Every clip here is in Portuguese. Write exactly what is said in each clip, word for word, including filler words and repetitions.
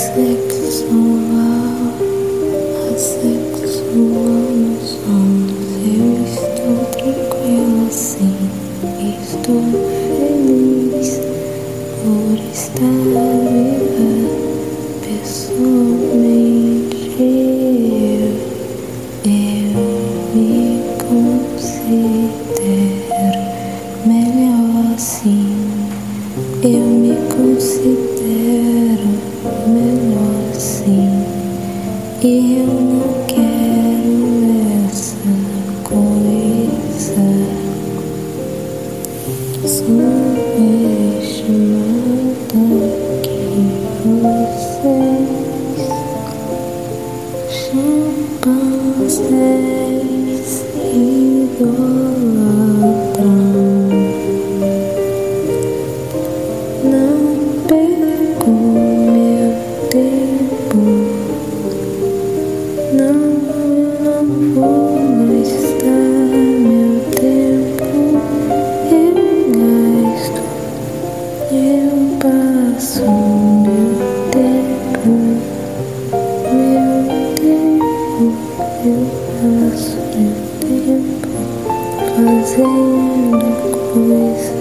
Assexual, assexual nos somos. Eu estou tranquila assim, estou feliz por estar viva pessoalmente. Eu, eu me considero melhor assim. Eu me considero melhor assim. E eu não quero essa coisa subestimada que vocês chimpanzés idolatram. Não perco meu tempo. Não, eu não vou mais gastar meu tempo. Eu gasto, eu passo meu tempo. Meu tempo, eu passo meu tempo fazendo coisas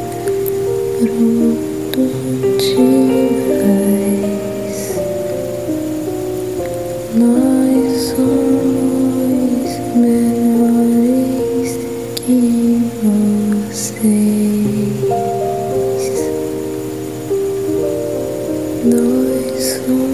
produtivas. Nós somos melhores que vocês. Nós somos